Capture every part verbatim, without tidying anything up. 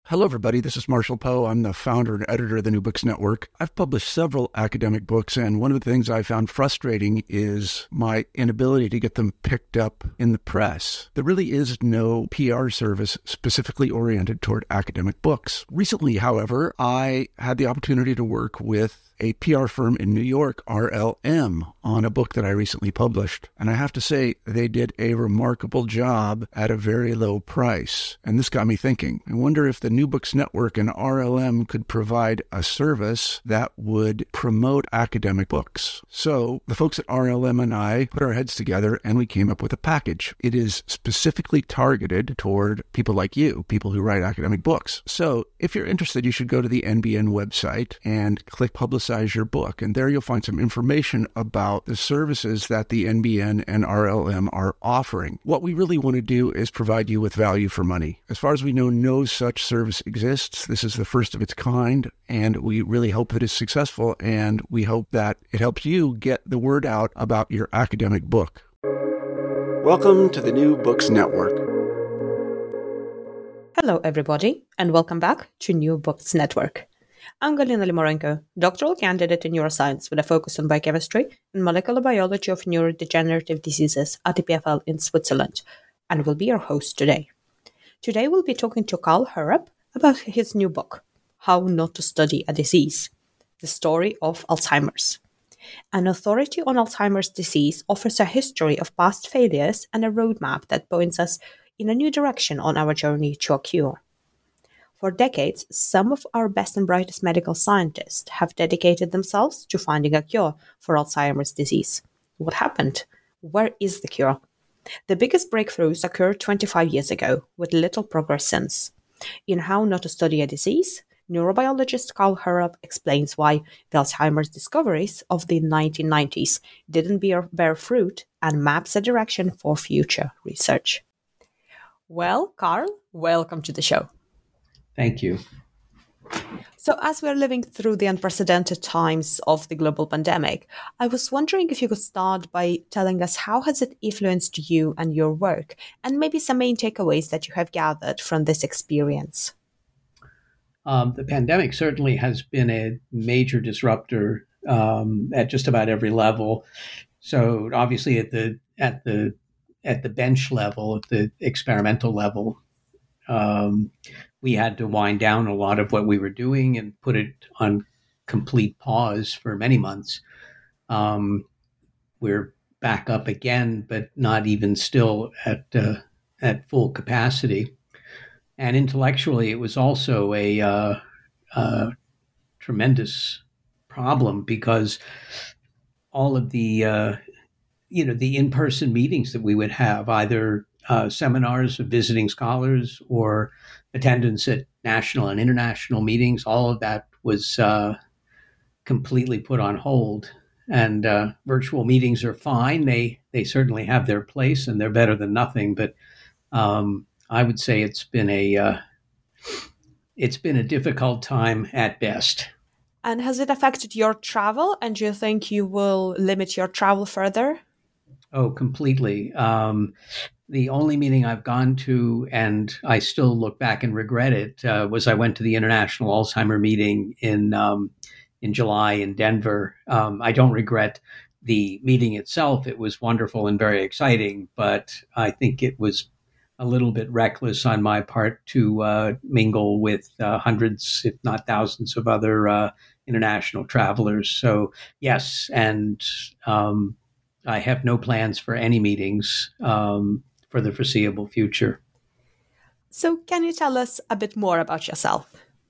Hello, everybody. This is Marshall Poe. I'm the founder and editor of the New Books Network. I've published several academic books, and one of the things I found frustrating is my inability to get them picked up in the press. There really is no P R service specifically oriented toward academic books. Recently, however, I had the opportunity to work with a P R firm in New York, R L M, on a book that I recently published. And I have to say, they did a remarkable job at a very low price. And this got me thinking. I wonder if the New Books Network and R L M could provide a service that would promote academic books. So the folks at R L M and I put our heads together and we came up with a package. It is specifically targeted toward people like you, people who write academic books. So if you're interested, you should go to the N B N website and click Publicize your book. And there you'll find some information about the services that the N B N and R L M are offering. What we really want to do is provide you with value for money. As far as we know, no such service exists. This is the first of its kind, and we really hope that it's successful, and we hope that it helps you get the word out about your academic book. Welcome to the New Books Network. Hello, everybody, and welcome back to New Books Network. I'm Galina Limorenko, doctoral candidate in neuroscience with a focus on biochemistry and molecular biology of neurodegenerative diseases at E P F L in Switzerland, and will be your host today. Today we'll be talking to Karl Heurup about his new book, How Not to Study a Disease, the Story of Alzheimer's. An authority on Alzheimer's disease offers a history of past failures and a roadmap that points us in a new direction on our journey to a cure. For decades, some of our best and brightest medical scientists have dedicated themselves to finding a cure for Alzheimer's disease. What happened? Where is the cure? The biggest breakthroughs occurred twenty-five years ago, with little progress since. In How Not to Study a Disease, neurobiologist Karl Heurup explains why the Alzheimer's discoveries of the nineteen nineties didn't bear, bear fruit and maps a direction for future research. Well, Karl, welcome to the show. Thank you. So as we're living through the unprecedented times of the global pandemic, I was wondering if you could start by telling us how has it influenced you and your work, and maybe some main takeaways that you have gathered from this experience. Um, the pandemic certainly has been a major disruptor um, at just about every level. So obviously at the at the at the bench level, at the experimental level, um, we had to wind down a lot of what we were doing and put it on complete pause for many months. Um, we're back up again, but not even still at uh, at full capacity. And intellectually, it was also a, uh, a tremendous problem because all of the uh, you know the in-person meetings that we would have, either uh, seminars of visiting scholars or attendance at national and international meetings, all of that was uh, completely put on hold. And uh, virtual meetings are fine. They they certainly have their place and they're better than nothing. But um, I would say it's been a uh, it's been a difficult time at best. And has it affected your travel? And do you think you will limit your travel further? Oh, completely. Um, The only meeting I've gone to, and I still look back and regret it, uh, was I went to the International Alzheimer meeting in um, in July in Denver. Um, I don't regret the meeting itself. It was wonderful and very exciting, but I think it was a little bit reckless on my part to uh, mingle with uh, hundreds, if not thousands, of other uh, international travelers. So yes, and um, I have no plans for any meetings Um, for the foreseeable future. So can you tell us a bit more about yourself?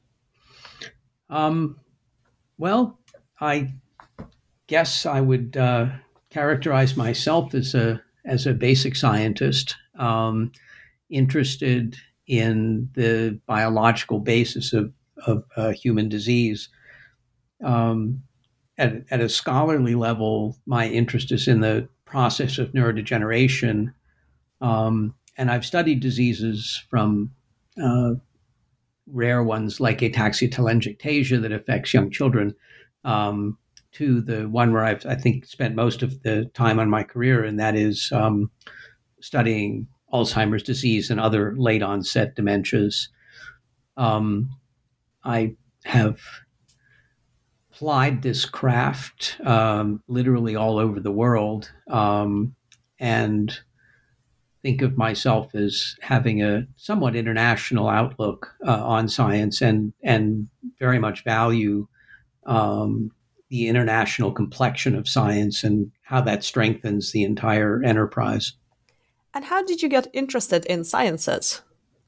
Um, well, I guess I would uh, characterize myself as a as a basic scientist, um, interested in the biological basis of, of uh, human disease. Um, at, at a scholarly level, my interest is in the process of neurodegeneration. Um, and I've studied diseases from uh, rare ones like ataxia-telangiectasia that affects young children um, to the one where I've, I think, spent most of the time on my career, and that is um, studying Alzheimer's disease and other late onset dementias. Um, I have applied this craft um, literally all over the world, um, and think of myself as having a somewhat international outlook uh, on science, and and very much value um, the international complexion of science and how that strengthens the entire enterprise. And how did you get interested in sciences?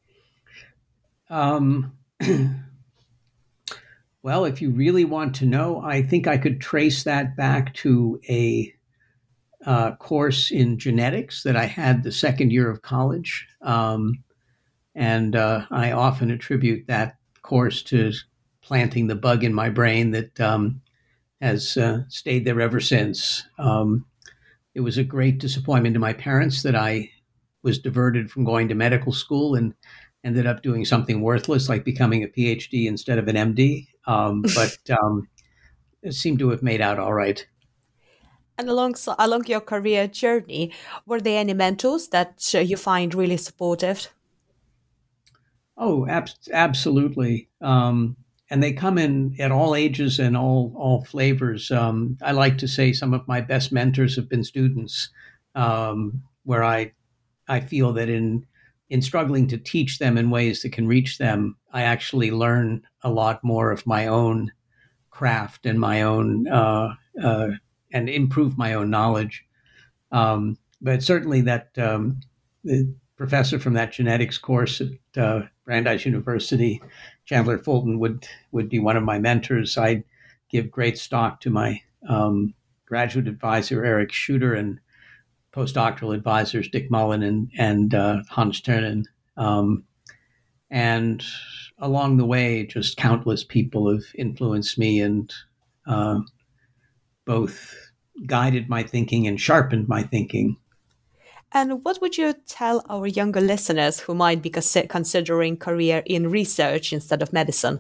Um, well, if you really want to know, I think I could trace that back to a uh, course in genetics that I had the second year of college. Um, and uh, I often attribute that course to planting the bug in my brain that um, has uh, stayed there ever since. Um, it was a great disappointment to my parents that I was diverted from going to medical school and ended up doing something worthless like becoming a PhD instead of an M D. Um, but um, it seemed to have made out all right. And along, along your career journey, were there any mentors that uh, you find really supportive? Oh, ab- absolutely. Um, and they come in at all ages and all all flavors. Um, I like to say some of my best mentors have been students, um, where I I feel that in in struggling to teach them in ways that can reach them, I actually learn a lot more of my own craft and my own uh, uh, and improve my own knowledge. Um, but certainly that um, the professor from that genetics course at uh, Brandeis University, Chandler Fulton, would would be one of my mentors. I give great stock to my um, graduate advisor Eric Schutter and postdoctoral advisors Dick Mullen and and uh, Hans Ternen. Um, and along the way, just countless people have influenced me and uh, both guided my thinking and sharpened my thinking. And what would you tell our younger listeners who might be considering career in research instead of medicine?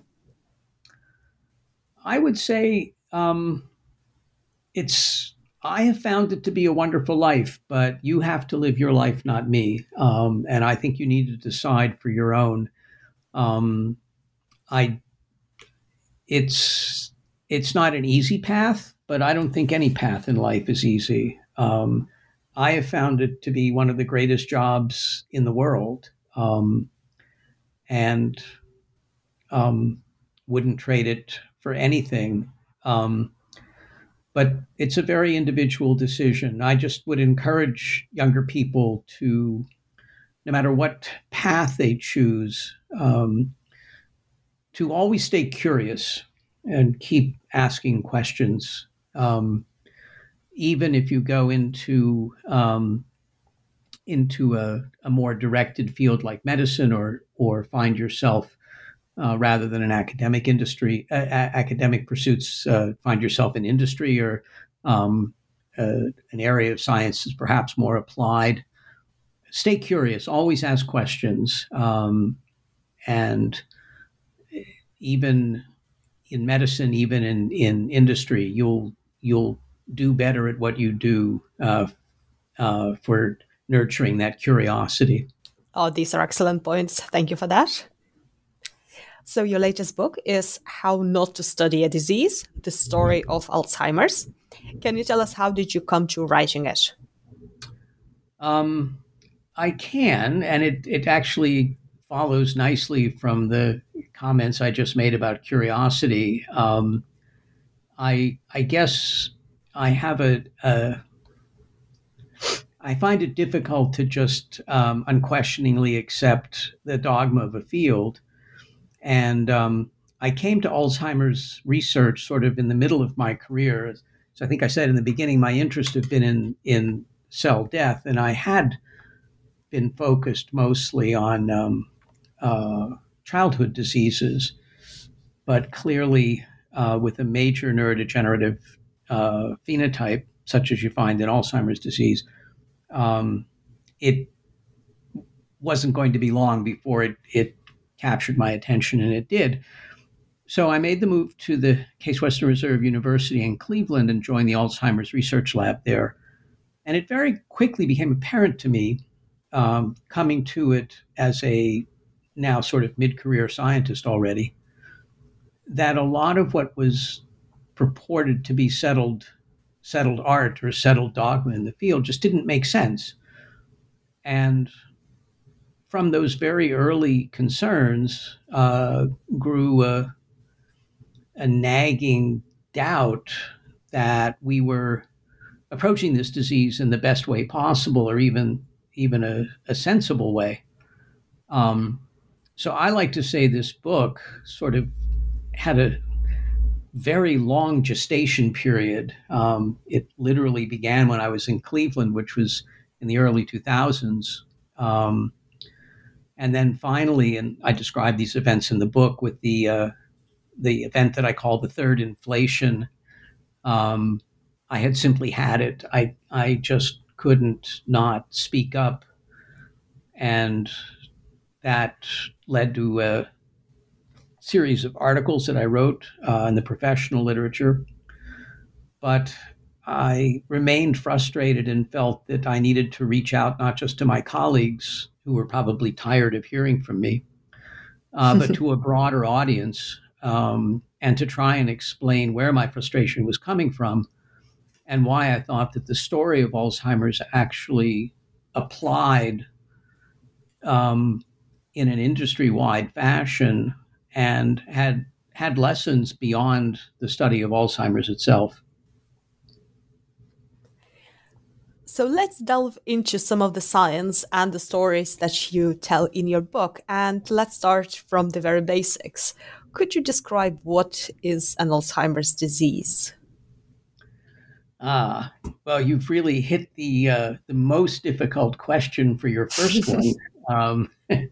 I would say um, it's, I have found it to be a wonderful life, but you have to live your life, not me. Um, and I think you need to decide for your own. Um, I, it's, it's not an easy path, but I don't think any path in life is easy. Um, I have found it to be one of the greatest jobs in the world, um, and um, wouldn't trade it for anything. Um, but it's a very individual decision. I just would encourage younger people to, no matter what path they choose, um, to always stay curious and keep asking questions. Um, even if you go into um, into a, a more directed field like medicine, or or find yourself uh, rather than an academic industry, uh, academic pursuits, uh, find yourself in industry or um, uh, an area of science is perhaps more applied. Stay curious, always ask questions, um, and even in medicine, even in, in industry, you'll you'll do better at what you do uh, uh, for nurturing that curiosity. Oh, these are excellent points. Thank you for that. So your latest book is How Not to Study a Disease, the Story of Alzheimer's. Can you tell us how did you come to writing it? Um, I can, and it, it actually follows nicely from the comments I just made about curiosity. Um, I I guess I have a, a I find it difficult to just um, unquestioningly accept the dogma of a field. And um, I came to Alzheimer's research sort of in the middle of my career. So I think I said in the beginning, my interest had been in, in cell death, and I had been focused mostly on um, uh, childhood diseases, but clearly uh, with a major neurodegenerative uh, phenotype, such as you find in Alzheimer's disease, um, it wasn't going to be long before it, it captured my attention, and it did. So I made the move to the Case Western Reserve University in Cleveland and joined the Alzheimer's research lab there. And it very quickly became apparent to me, um, coming to it as a now sort of mid-career scientist already, that a lot of what was purported to be settled settled art or settled dogma in the field just didn't make sense. And from those very early concerns uh, grew a, a nagging doubt that we were approaching this disease in the best way possible, or even even a, a sensible way. Um, so I like to say this book sort of had a very long gestation period. Um, it literally began when I was in Cleveland, which was in the early two thousands. Um, and then finally, and I describe these events in the book with the uh, the event that I call the third inflation. Um, I had simply had it. I I just couldn't not speak up, and that led to a series of articles that I wrote uh, in the professional literature. But I remained frustrated and felt that I needed to reach out not just to my colleagues, who were probably tired of hearing from me, uh, but to a broader audience, um, and to try and explain where my frustration was coming from and why I thought that the story of Alzheimer's actually applied um, in an industry-wide fashion and had had lessons beyond the study of Alzheimer's itself. So let's delve into some of the science and the stories that you tell in your book. And let's start from the very basics. Could you describe what is an Alzheimer's disease? Ah, well, you've really hit the uh, the most difficult question for your first one. um,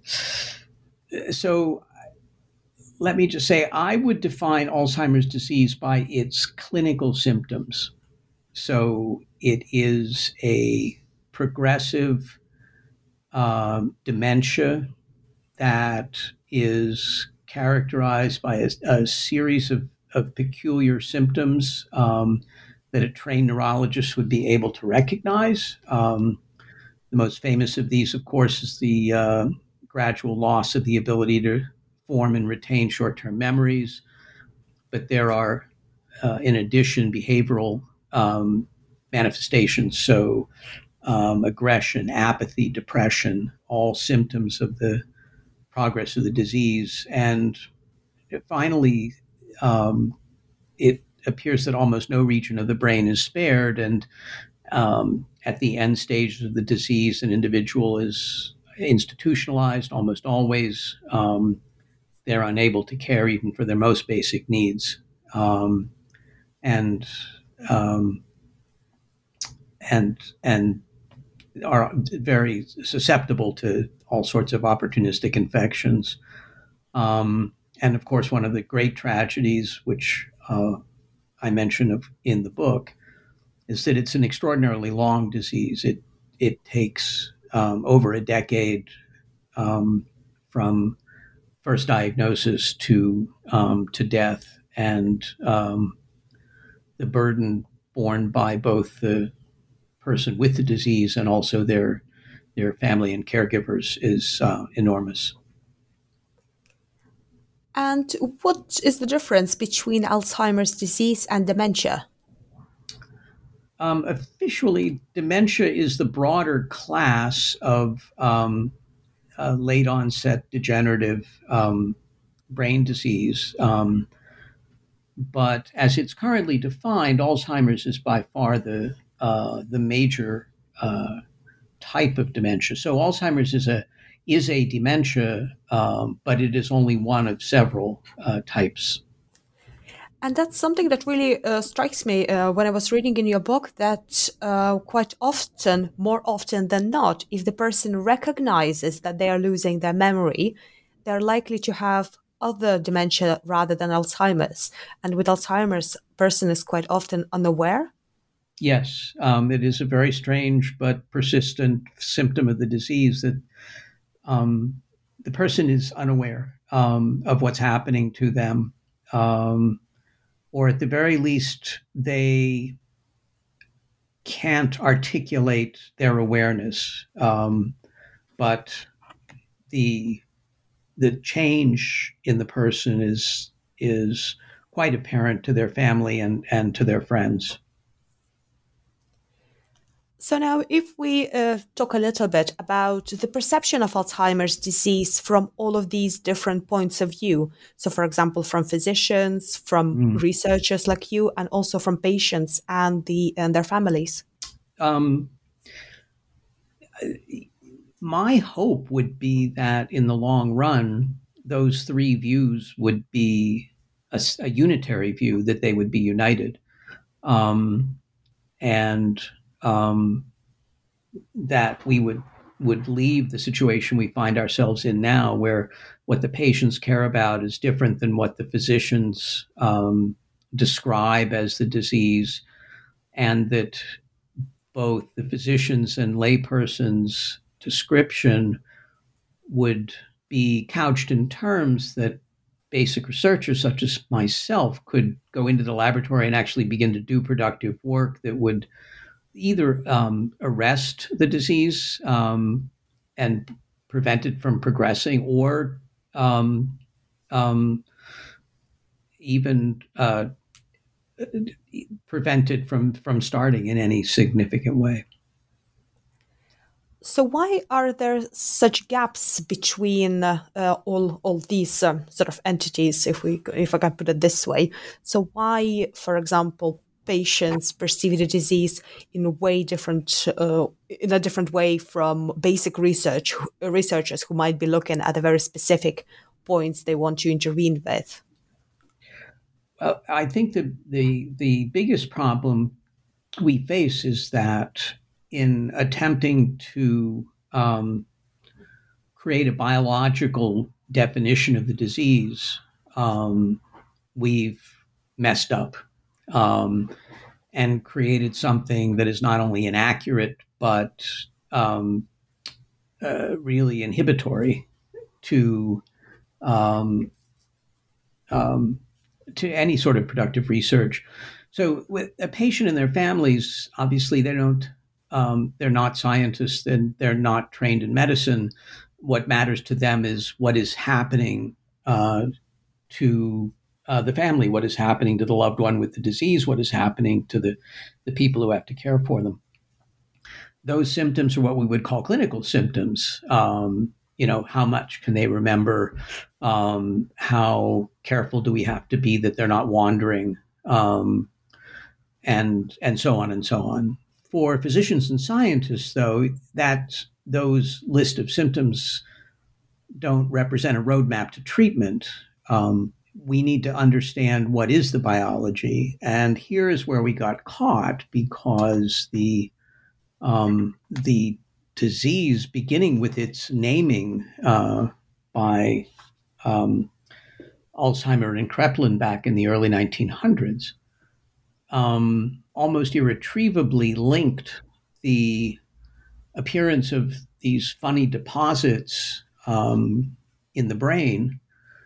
so let me just say, I would define Alzheimer's disease by its clinical symptoms. So it is a progressive um, dementia that is characterized by a, a series of, of peculiar symptoms um, that a trained neurologist would be able to recognize. Um, the most famous of these, of course, is the uh, gradual loss of the ability to form and retain short-term memories. But there are, uh, in addition, behavioral um, manifestations. So um, aggression, apathy, depression, all symptoms of the progress of the disease. And finally, um, it appears that almost no region of the brain is spared. And um, at the end stages of the disease, an individual is institutionalized almost always. Um, they're unable to care even for their most basic needs. Um, and um, and and are very susceptible to all sorts of opportunistic infections. Um, and of course, one of the great tragedies, which uh, I mention of, in the book, is that it's an extraordinarily long disease. It it takes um, over a decade um, from first diagnosis to um, to death, and um, the burden borne by both the person with the disease and also their their family and caregivers is uh, enormous. And what is the difference between Alzheimer's disease and dementia? Um, officially, dementia is the broader class of um, uh, late onset degenerative um, brain disease. Um, but as it's currently defined, Alzheimer's is by far the uh, the major uh, type of dementia. So Alzheimer's is a is a dementia, um, but it is only one of several uh, types. And that's something that really uh, strikes me uh, when I was reading in your book, that uh, quite often, more often than not, if the person recognizes that they are losing their memory, they're likely to have other dementia rather than Alzheimer's. And with Alzheimer's, person is quite often unaware. Yes, um, it is a very strange but persistent symptom of the disease that um, the person is unaware um, of what's happening to them. Um, or at the very least, they can't articulate their awareness. Um, but the the change in the person is is quite apparent to their family and, and to their friends. So now if we uh, talk a little bit about the perception of Alzheimer's disease from all of these different points of view. So for example, from physicians, from mm. researchers like you, and also from patients and the and their families. Um, my hope would be that in the long run, those three views would be a, a unitary view, that they would be united. Um, and um, that we would would leave the situation we find ourselves in now, where what the patients care about is different than what the physicians um, describe as the disease, and that both the physicians and laypersons' description would be couched in terms that basic researchers such as myself could go into the laboratory and actually begin to do productive work that would either um, arrest the disease um, and prevent it from progressing, or um, um, even uh, prevent it from, from starting in any significant way. So why are there such gaps between uh, uh, all all these um, sort of entities, if we if I can put it this way? So why, for example, patients perceive the disease in a way different, uh, in a different way from basic research researchers who might be looking at the very specific points they want to intervene with? Well, I think that the the biggest problem we face is that in attempting to um, create a biological definition of the disease, um, we've messed up um, and created something that is not only inaccurate, but um, uh, really inhibitory to um, um, to any sort of productive research. So with a patient and their families, obviously they don't, um, they're not scientists and they're not trained in medicine. What matters to them is what is happening uh, to uh, the family, what is happening to the loved one with the disease, what is happening to the, the people who have to care for them. Those symptoms are what we would call clinical symptoms. Um, you know, how much can they remember? Um, how careful do we have to be that they're not wandering? Um, and and so on and so on. For physicians and scientists, though, that those list of symptoms don't represent a roadmap to treatment. Um, we need to understand what is the biology. And here is where we got caught, because the um, the disease, beginning with its naming uh, by um, Alzheimer and Kraepelin back in the early nineteen hundreds, um, almost irretrievably linked the appearance of these funny deposits um, in the brain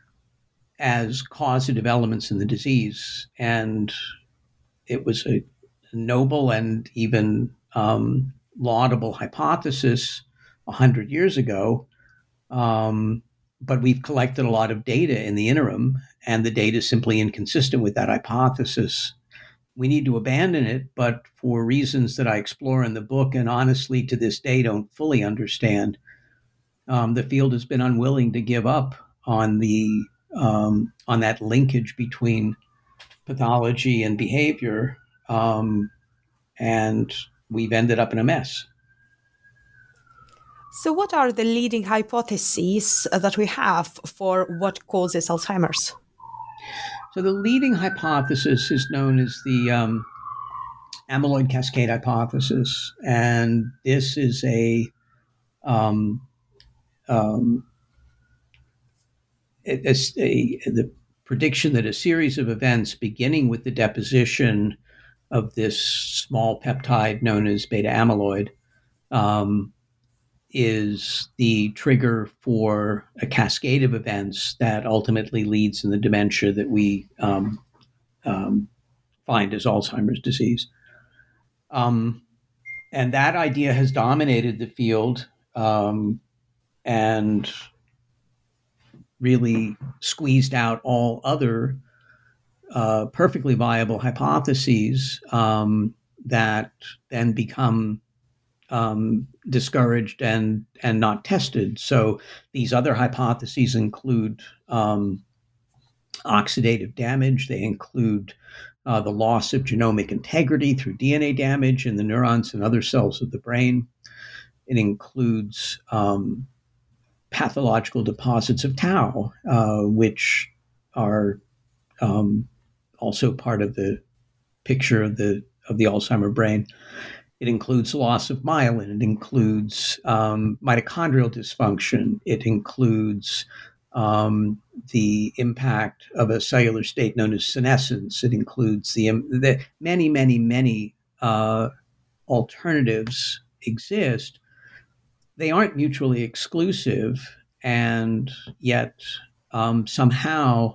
as causative elements in the disease. And it was a noble and even um, laudable hypothesis one hundred years ago. Um, but we've collected a lot of data in the interim, and the data is simply inconsistent with that hypothesis. We need to abandon it, but for reasons that I explore in the book, and honestly to this day don't fully understand, um, the field has been unwilling to give up on the um, on that linkage between pathology and behavior, um, and we've ended up in a mess. So what are the leading hypotheses that we have for what causes Alzheimer's? So the leading hypothesis is known as the um, amyloid cascade hypothesis, and this is a um, um, a, a, the prediction that a series of events, beginning with the deposition of this small peptide known as beta amyloid, um, is the trigger for a cascade of events that ultimately leads in the dementia that we um, um, find as Alzheimer's disease. Um, and that idea has dominated the field, um, and really squeezed out all other uh, perfectly viable hypotheses um, that then become um, discouraged and and not tested. So these other hypotheses include um, oxidative damage. They include uh, the loss of genomic integrity through D N A damage in the neurons and other cells of the brain. It includes um, pathological deposits of tau, uh, which are um, also part of the picture of the of the Alzheimer brain. It includes loss of myelin. It includes um, mitochondrial dysfunction. It includes um, the impact of a cellular state known as senescence. It includes the, the many, many, many uh, alternatives exist. They aren't mutually exclusive, and yet um, somehow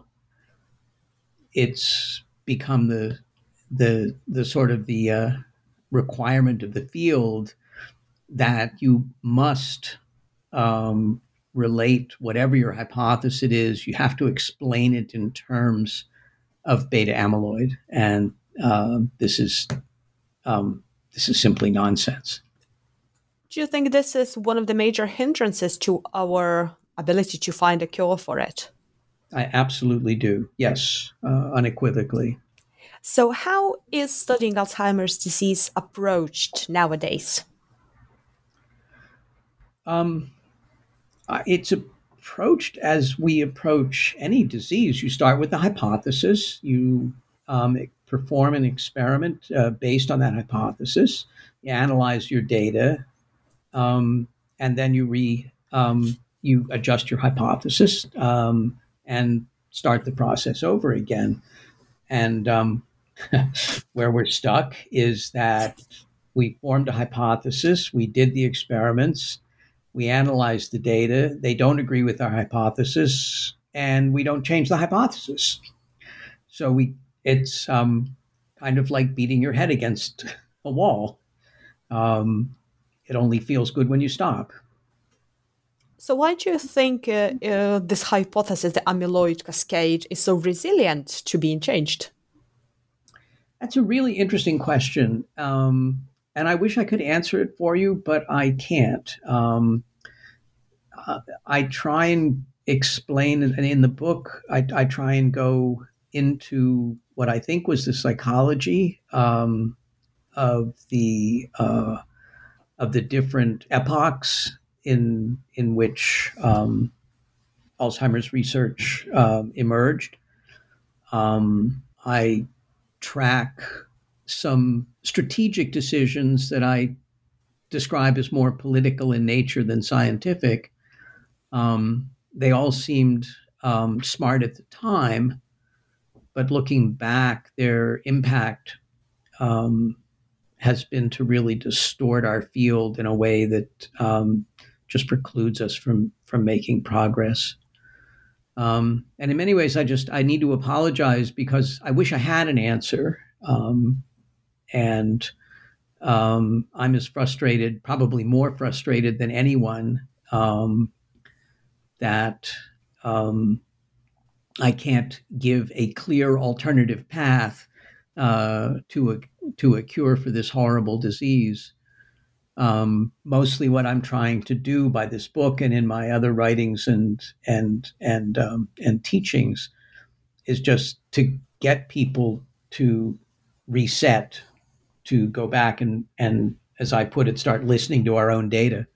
it's become the the the sort of the uh, requirement of the field that you must um, relate whatever your hypothesis is. You have to explain it in terms of beta amyloid, and uh, this is um, this is simply nonsense. Do you think this is one of the major hindrances to our ability to find a cure for it? I absolutely do. Yes, uh, unequivocally. So how is studying Alzheimer's disease approached nowadays? Um, it's approached as we approach any disease. You start with the hypothesis. You um, perform an experiment uh, based on that hypothesis. You analyze your data, um, and then you re um, you adjust your hypothesis um, and start the process over again. And um, where we're stuck is that we formed a hypothesis, we did the experiments, we analyzed the data, they don't agree with our hypothesis, and we don't change the hypothesis. So we it's um, kind of like beating your head against a wall. Um, it only feels good when you stop. So why do you think uh, uh, this hypothesis, the amyloid cascade, is so resilient to being changed? That's a really interesting question. Um, and I wish I could answer it for you, but I can't. Um, uh, I try and explain, and in the book, I, I try and go into what I think was the psychology um, of the uh, of the different epochs in in which um, Alzheimer's research um, emerged. Um, I track some strategic decisions that I describe as more political in nature than scientific. Um, they all seemed um, smart at the time, but looking back, their impact um, has been to really distort our field in a way that um, just precludes us from from making progress. Um, and in many ways, I just I need to apologize because I wish I had an answer, um, and um, I'm as frustrated, probably more frustrated than anyone, um, that um, I can't give a clear alternative path uh, to a to a cure for this horrible disease. Um, mostly what I'm trying to do by this book and in my other writings and and and um, and teachings is just to get people to reset, to go back and and as I put it, start listening to our own data,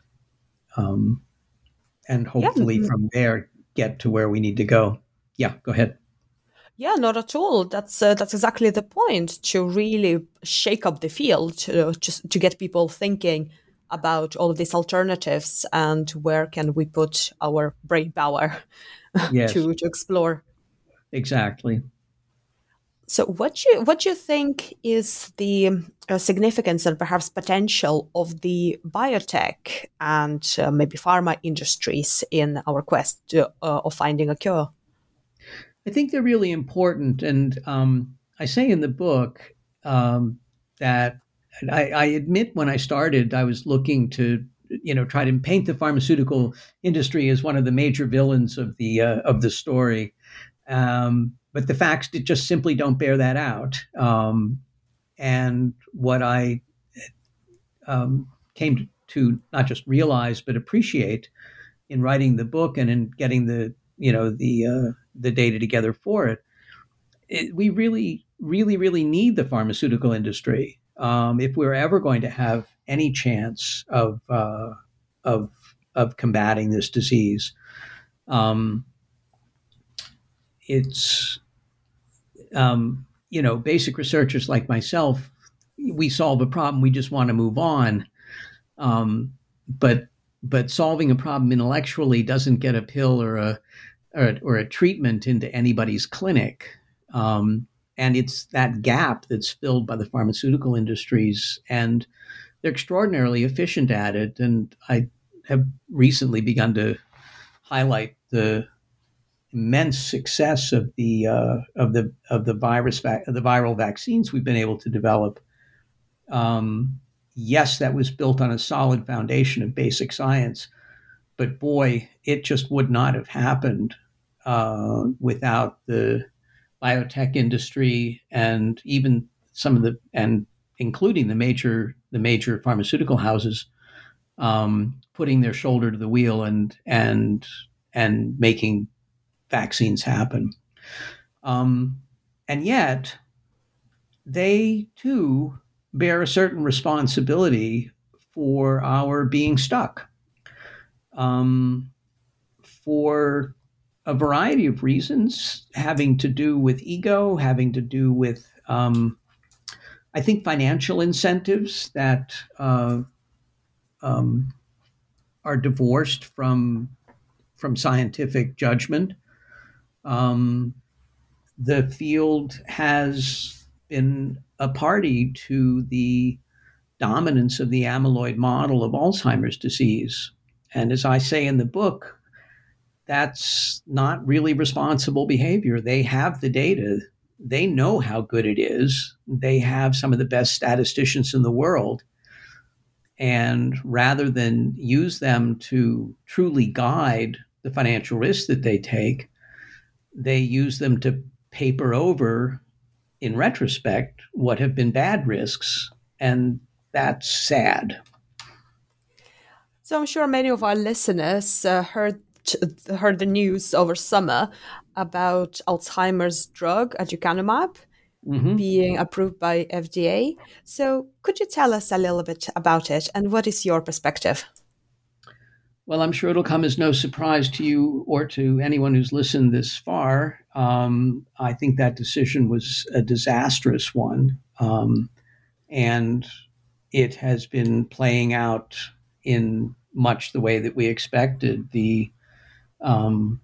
um, and hopefully Yeah. from there get to where we need to go. Yeah, go ahead. Yeah, not at all. That's uh, that's exactly the point, to really shake up the field, to, just to get people thinking about all of these alternatives and where can we put our brain power Yes, to to explore. exactly. So, what do you what do you think is the uh, significance and perhaps potential of the biotech and uh, maybe pharma industries in our quest to, uh, of finding a cure? I think they're really important. And um, I say in the book um, that I, I admit when I started, I was looking to you know, try to paint the pharmaceutical industry as one of the major villains of the uh, of the story. Um, but the facts just simply don't bear that out. Um, and what I um, came to, to not just realize but appreciate in writing the book and in getting the you know the uh, the data together for it, it, we really, really, really need the pharmaceutical industry um, if we're ever going to have any chance of uh, of of combating this disease. Um, it's um, you know, basic researchers like myself, we solve a problem, we just want to move on. Um, but but solving a problem intellectually doesn't get a pill or a or, or a treatment into anybody's clinic. Um, and it's that gap that's filled by the pharmaceutical industries, and they're extraordinarily efficient at it. And I have recently begun to highlight the immense success of the uh, of the of the virus vac- the viral vaccines we've been able to develop. Um, yes, that was built on a solid foundation of basic science, but boy, it just would not have happened uh, without the biotech industry and even some of the and including the major the major pharmaceutical houses um, putting their shoulder to the wheel and and and making vaccines happen. Um, and yet, they too bear a certain responsibility for our being stuck um, for a variety of reasons, having to do with ego, having to do with, um, I think, financial incentives that uh, um, are divorced from from scientific judgment. Um, the field has been a party to the dominance of the amyloid model of Alzheimer's disease. And as I say in the book, that's not really responsible behavior. They have the data. They know how good it is. They have some of the best statisticians in the world. And rather than use them to truly guide the financial risks that they take, they use them to paper over, in retrospect, what have been bad risks. And that's sad. So I'm sure many of our listeners uh, heard heard the news over summer about Alzheimer's drug aducanumab mm-hmm. being approved by F D A. So could you tell us a little bit about it, and what is your perspective? Well, I'm sure it'll come as no surprise to you or to anyone who's listened this far. Um, I think that decision was a disastrous one. Um, and it has been playing out in much the way that we expected. The um,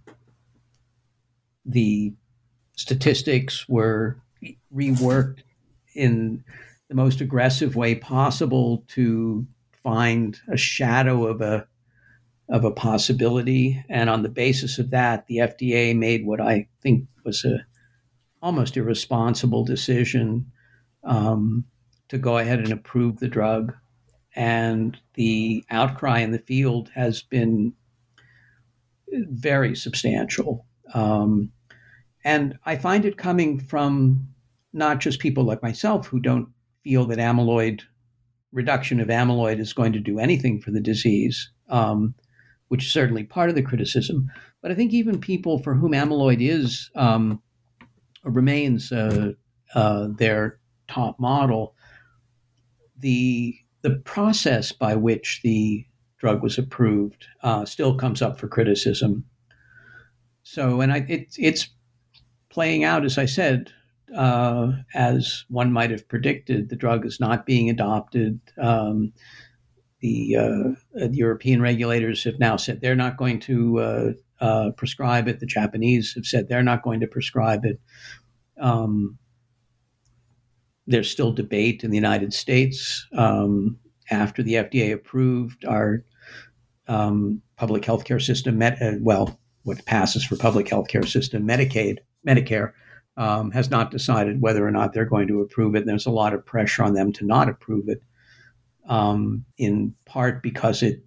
the statistics were reworked in the most aggressive way possible to find a shadow of a of a possibility. And on the basis of that, the F D A made what I think was a almost irresponsible decision um, to go ahead and approve the drug. And the outcry in the field has been very substantial. Um, and I find it coming from not just people like myself who don't feel that amyloid, reduction of amyloid is going to do anything for the disease, um, which is certainly part of the criticism. But I think even people for whom amyloid is um, remains uh, uh, their top model, the the process by which the drug was approved uh, still comes up for criticism. So, and I, it, it's playing out, as I said, uh, as one might have predicted. The drug is not being adopted. Um, The, uh, the European regulators have now said they're not going to uh, uh, prescribe it. The Japanese have said they're not going to prescribe it. Um, there's still debate in the United States. Um, after the F D A approved our um, public healthcare system, met, uh, well, what passes for public healthcare system, Medicaid, Medicare, um, has not decided whether or not they're going to approve it. And there's a lot of pressure on them to not approve it. Um, in part because it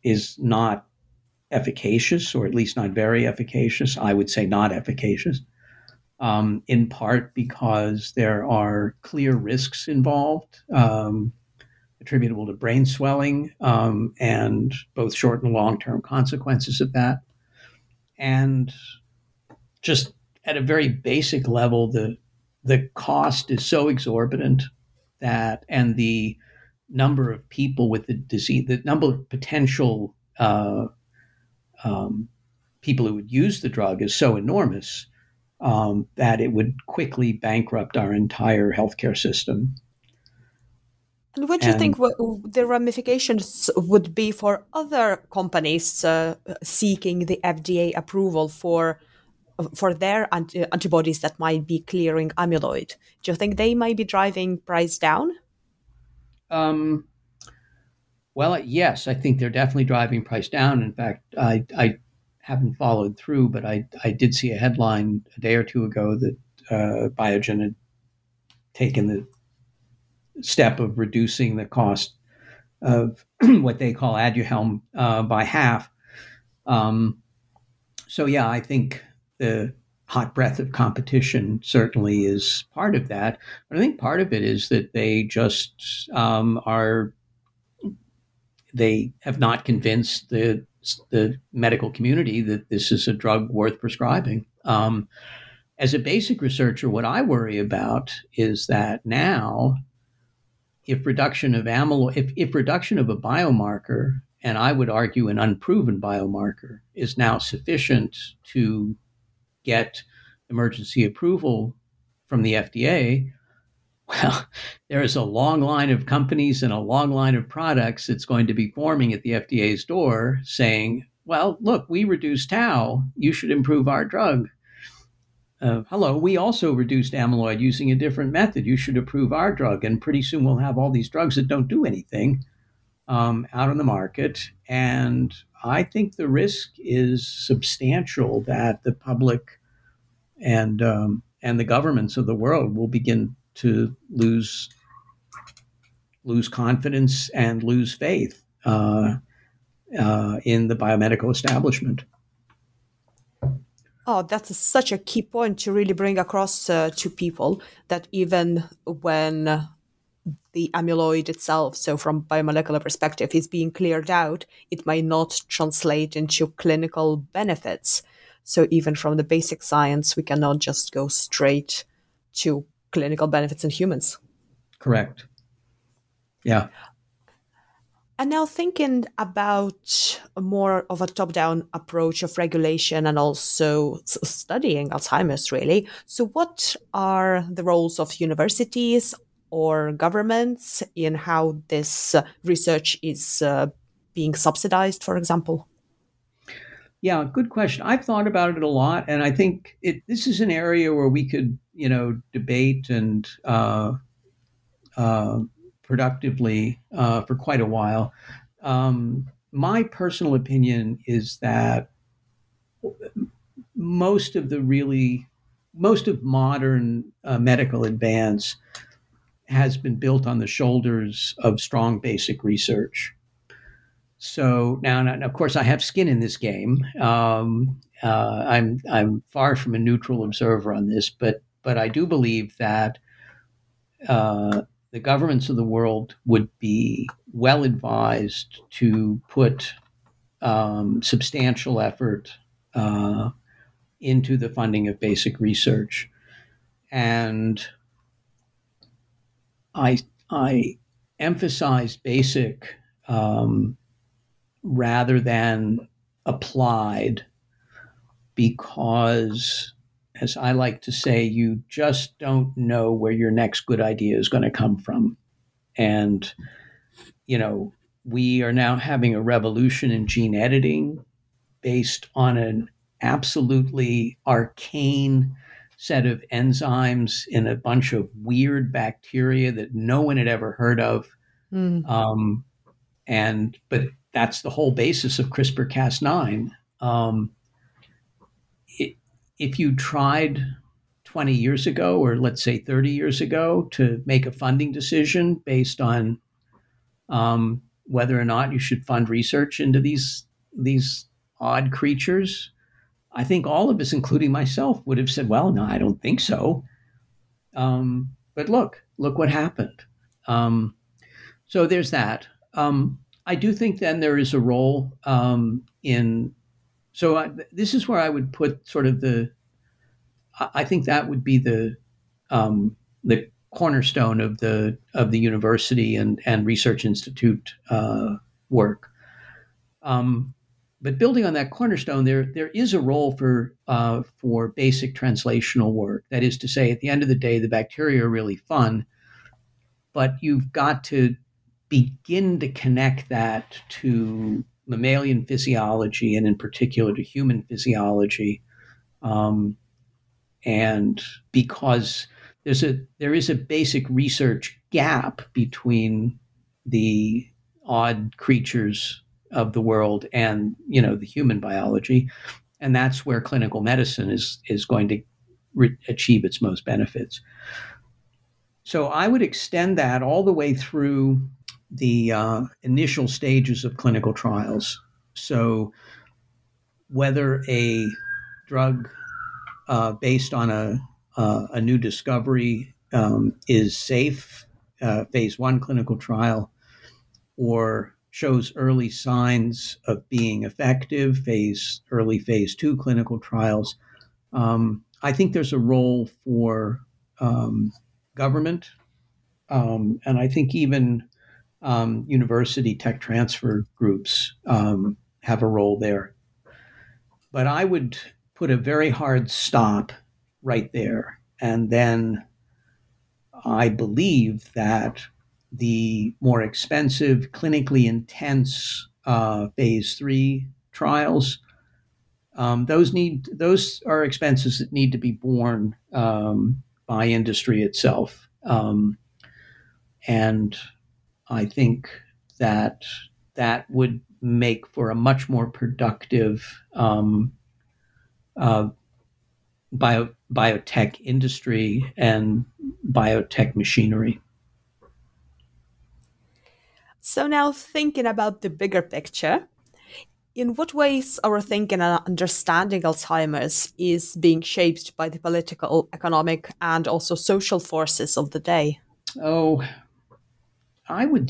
is not efficacious, or at least not very efficacious. I would say not efficacious, um, in part because there are clear risks involved, um, attributable to brain swelling, um, and both short and long-term consequences of that. And just at a very basic level, the the cost is so exorbitant that, and the number of people with the disease, the number of potential uh, um, people who would use the drug is so enormous um, that it would quickly bankrupt our entire healthcare system. And what do you think w- the ramifications would be for other companies uh, seeking the F D A approval for for their anti- antibodies that might be clearing amyloid? Do you think they might be driving price down? Um, well, yes, I think they're definitely driving price down. In fact, I, I haven't followed through, but I, I did see a headline a day or two ago that uh, Biogen had taken the step of reducing the cost of what they call Aduhelm uh, by half. Um, so, yeah, I think the hot breath of competition certainly is part of that. But I think part of it is that they just um, are, they have not convinced the the medical community that this is a drug worth prescribing. Um, as a basic researcher, what I worry about is that now, if reduction of amyloid, if, if reduction of a biomarker, and I would argue an unproven biomarker, is now sufficient to get emergency approval from the F D A, well, there is a long line of companies and a long line of products that's going to be forming at the F D A's door saying, well, look, we reduced tau. You should improve our drug. Uh, hello, we also reduced amyloid using a different method. You should approve our drug. And pretty soon we'll have all these drugs that don't do anything um, out on the market. And I think the risk is substantial that the public and um, and the governments of the world will begin to lose lose confidence and lose faith uh, uh, in the biomedical establishment. Oh, that's such a key point to really bring across uh, to people, that even when the amyloid itself, so from biomolecular perspective, is being cleared out, it might not translate into clinical benefits. So even from the basic science, we cannot just go straight to clinical benefits in humans. Correct. Yeah. And now thinking about more of a top-down approach of regulation and also studying Alzheimer's, really. So what are the roles of universities or governments in how this research is uh, being subsidized, for example? Yeah, good question. I've thought about it a lot, and I think it, this is an area where we could, you know, debate and uh, uh, productively uh, for quite a while. Um, my personal opinion is that most of the really, most of modern uh, medical advance has been built on the shoulders of strong basic research. So now, now, of course, I have skin in this game. Um, uh, I'm I'm far from a neutral observer on this, but but I do believe that uh, the governments of the world would be well advised to put um, substantial effort uh, into the funding of basic research, and I I emphasize basic um, rather than applied because, as I like to say, you just don't know where your next good idea is going to come from. And, you know, we are now having a revolution in gene editing based on an absolutely arcane set of enzymes in a bunch of weird bacteria that no one had ever heard of. Mm. Um, and, but that's the whole basis of CRISPR Cas nine. Um, it, if you tried twenty years ago, or let's say thirty years ago, to make a funding decision based on um, whether or not you should fund research into these these odd creatures, I think all of us, including myself, would have said, well, no, I don't think so. Um, but look, look what happened. Um, so there's that. Um, I do think then there is a role um, in, so I, this is where I would put sort of the, I think that would be the um, the cornerstone of the of the university and, and research institute uh, work. Um, but building on that cornerstone, there there is a role for uh, for basic translational work. That is to say, at the end of the day, the bacteria are really fun, but you've got to begin to connect that to mammalian physiology and in particular to human physiology. Um, and because there's a there is a basic research gap between the odd creatures of the world and, you know, the human biology, and that's where clinical medicine is is going to re- achieve its most benefits. So I would extend that all the way through the uh, initial stages of clinical trials. So whether a drug uh, based on a uh, a new discovery um, is safe, uh, phase one clinical trial, or shows early signs of being effective, phase early phase two clinical trials. Um, I think there's a role for um, government, um, and I think even um, university tech transfer groups um, have a role there. But I would put a very hard stop right there. And then I believe that the more expensive, clinically intense uh, phase three trials, um, those need those are expenses that need to be borne um, by industry itself. Um, and I think that that would make for a much more productive um, uh, bio, biotech industry and biotech machinery. So now thinking about the bigger picture, in what ways our thinking and understanding Alzheimer's is being shaped by the political, economic, and also social forces of the day? Oh, I would...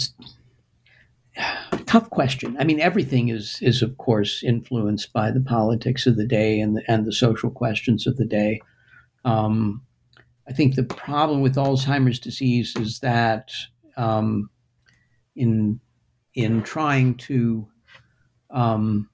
Tough question. I mean, everything is, is of course, influenced by the politics of the day and the, and the social questions of the day. Um, I think the problem with Alzheimer's disease is that um, in in trying to um,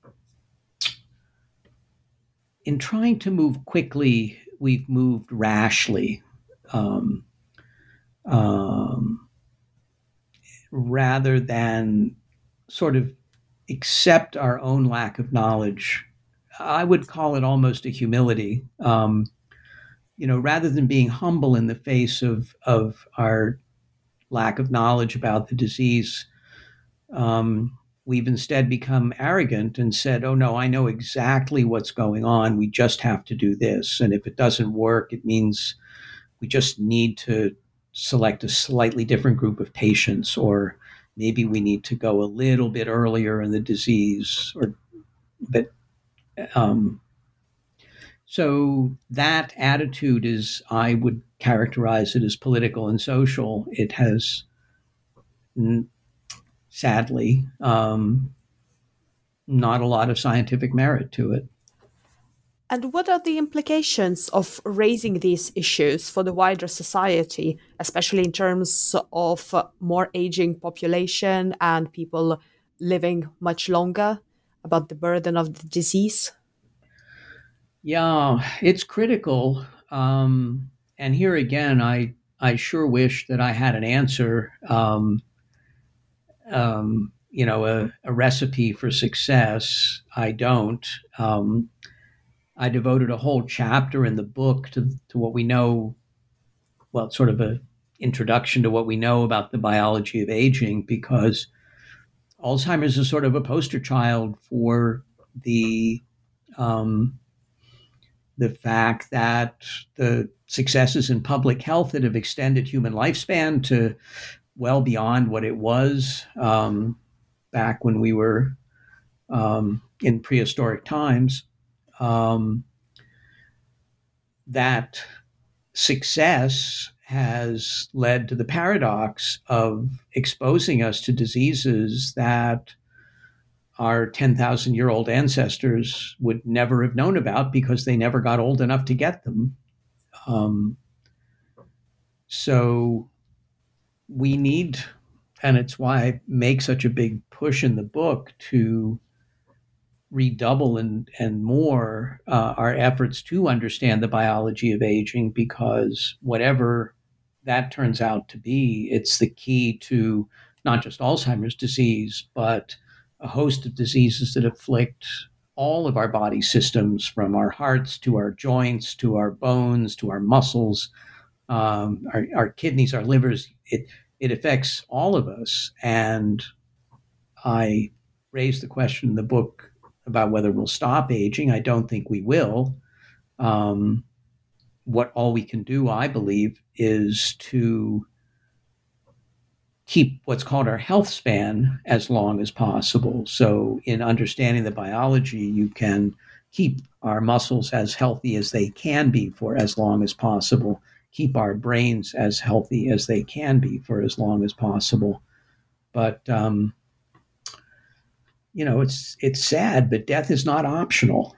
in trying to move quickly, we've moved rashly. Um, um, rather than sort of accept our own lack of knowledge. I would call it almost a humility. Um, you know, rather than being humble in the face of, of our lack of knowledge about the disease, um, we've instead become arrogant and said, oh, no, I know exactly what's going on. We just have to do this. And if it doesn't work, it means we just need to select a slightly different group of patients, or maybe we need to go a little bit earlier in the disease. Or, but um, so that attitude is, I would characterize it as political and social. It has, sadly, um, not a lot of scientific merit to it. And what are the implications of raising these issues for the wider society, especially in terms of more aging population and people living much longer, about the burden of the disease? Yeah, it's critical. Um, and here again, I, I sure wish that I had an answer, um, um, you know, a, a recipe for success. I don't. Um, I devoted a whole chapter in the book to, to what we know, well, sort of an introduction to what we know about the biology of aging, because Alzheimer's is sort of a poster child for the um, the fact that the successes in public health that have extended human lifespan to well beyond what it was, um, back when we were um, in prehistoric times, um, that success has led to the paradox of exposing us to diseases that our ten thousand year old ancestors would never have known about because they never got old enough to get them. Um, so we need, and it's why I make such a big push in the book to redouble and, and more uh, our efforts to understand the biology of aging, because whatever that turns out to be, it's the key to not just Alzheimer's disease, but a host of diseases that afflict all of our body systems, from our hearts to our joints, to our bones, to our muscles, um, our, our kidneys, our livers. It, it affects all of us. And I raise the question in the book about whether we'll stop aging. I don't think we will. Um, what all we can do, I believe, is to keep what's called our health span as long as possible. So in understanding the biology, you can keep our muscles as healthy as they can be for as long as possible, keep our brains as healthy as they can be for as long as possible. But, um, you know, it's it's sad, but death is not optional.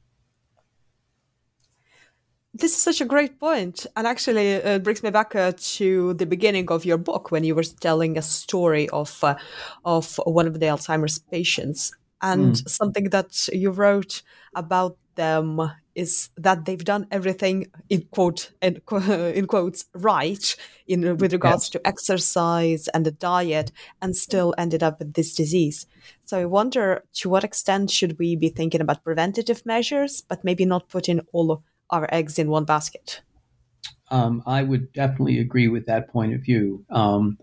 This is such a great point, and actually it uh, brings me back uh, to the beginning of your book when you were telling a story of uh, of one of the Alzheimer's patients, and mm. something that you wrote about them is that they've done everything in quote in, in quotes right in with regards yes. to exercise and the diet, and still ended up with this disease. So I wonder, to what extent should we be thinking about preventative measures, but maybe not putting all of our eggs in one basket? Um, I would definitely agree with that point of view. Um,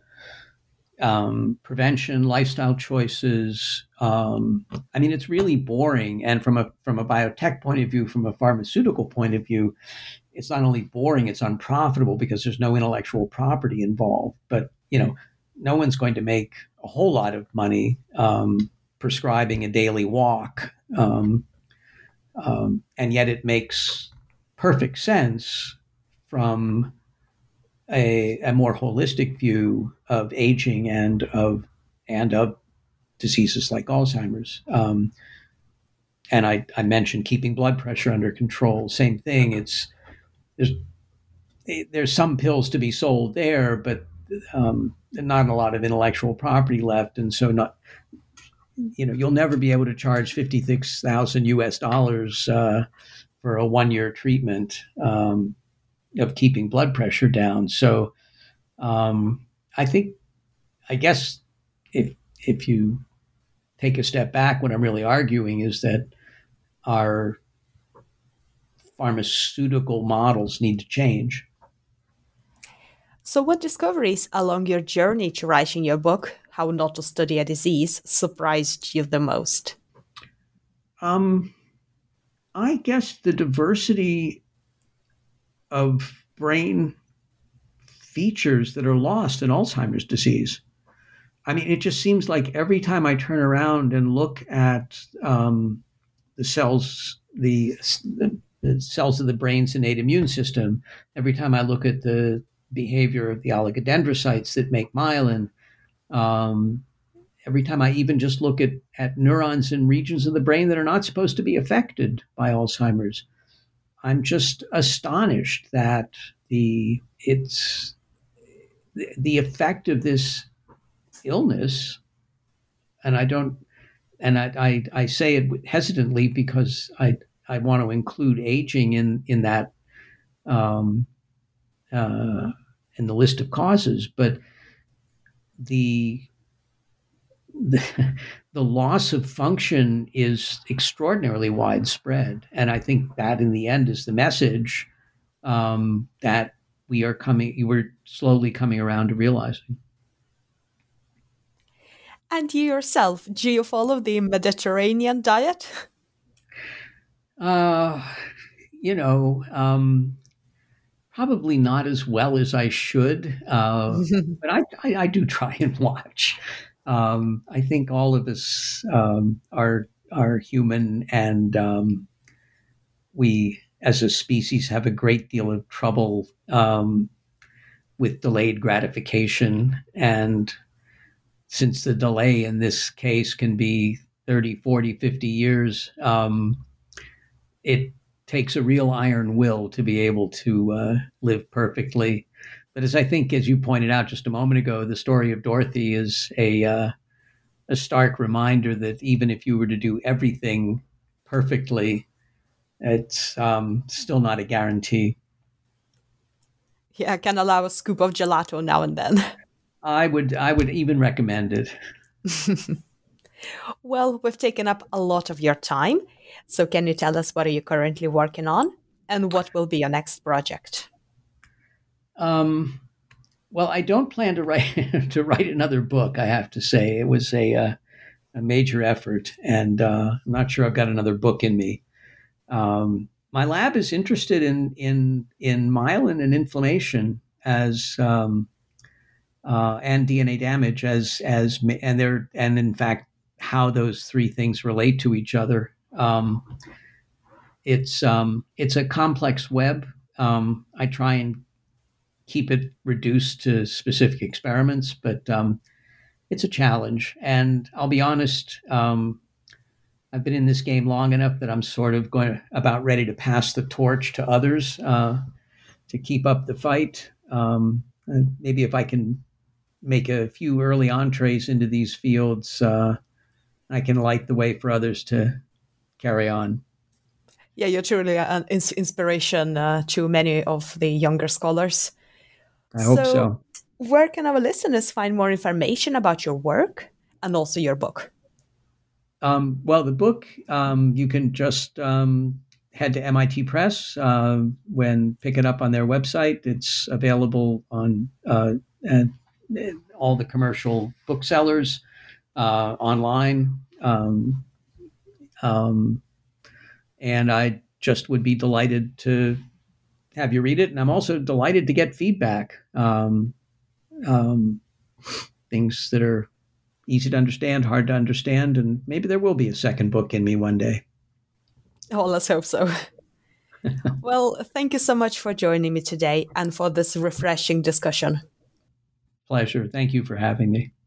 um, prevention, lifestyle choices. Um, I mean, it's really boring. And from a from a biotech point of view, from a pharmaceutical point of view, it's not only boring, it's unprofitable because there's no intellectual property involved. But, you know, no one's going to make a whole lot of money um, prescribing a daily walk. Um, um, and yet it makes perfect sense from a, a more holistic view of aging and of and of diseases like Alzheimer's. Um, and I, I mentioned keeping blood pressure under control. Same thing. It's there's there's some pills to be sold there, but um, not a lot of intellectual property left, and so not. You know, you'll never be able to charge fifty-six thousand U S dollars uh, for a one-year treatment um, of keeping blood pressure down. So um, I think, I guess if if you take a step back, what I'm really arguing is that our pharmaceutical models need to change. So what discoveries along your journey to writing your book, How Not to Study a Disease, surprised you the most? Um, I guess the diversity of brain features that are lost in Alzheimer's disease. I mean, it just seems like every time I turn around and look at um, the cells, the, the cells of the brain's innate immune system, every time I look at the behavior of the oligodendrocytes that make myelin, um, every time I even just look at, at neurons in regions of the brain that are not supposed to be affected by Alzheimer's, I'm just astonished that the it's the, the effect of this illness, and I don't, and I, I, I say it hesitantly because I I want to include aging in in that um, uh, in the list of causes, but the the the loss of function is extraordinarily widespread, and I think that in the end is the message um, that we are coming, we're slowly coming around to realizing. And you yourself, do you follow the Mediterranean diet? Uh, you know, um, probably not as well as I should, uh, but I, I, I do try and watch. Um, I think all of us um, are are human, and um, we, as a species, have a great deal of trouble um, with delayed gratification. And since the delay in this case can be thirty, forty, fifty years, um, it takes a real iron will to be able to uh, live perfectly. But as I think, as you pointed out just a moment ago, the story of Dorothy is a uh, a stark reminder that even if you were to do everything perfectly, it's um, still not a guarantee. Yeah, I can allow a scoop of gelato now and then. I would I would even recommend it. Well, we've taken up a lot of your time. So can you tell us what are you currently working on and what will be your next project? Um, well, I don't plan to write to write another book. I have to say it was a uh, a major effort, and uh, I'm not sure I've got another book in me. Um, my lab is interested in in in myelin and inflammation as um, uh, and D N A damage as as and there and in fact how those three things relate to each other. Um, it's um, it's a complex web. Um, I try and keep it reduced to specific experiments, but um, it's a challenge. And I'll be honest, um, I've been in this game long enough that I'm sort of going about ready to pass the torch to others uh, to keep up the fight. Um, maybe if I can make a few early entrees into these fields, uh, I can light the way for others to carry on. Yeah, you're truly an ins- inspiration uh, to many of the younger scholars. I hope so. Where can our listeners find more information about your work and also your book? Um, well, the book, um, you can just um, head to M I T Press uh, when pick it up on their website. It's available on uh, and, and all the commercial booksellers uh, online. Um, um, and I just would be delighted to have you read it. And I'm also delighted to get feedback, um, um, things that are easy to understand, hard to understand, and maybe there will be a second book in me one day. Oh, let's hope so. Well, thank you so much for joining me today and for this refreshing discussion. Pleasure. Thank you for having me.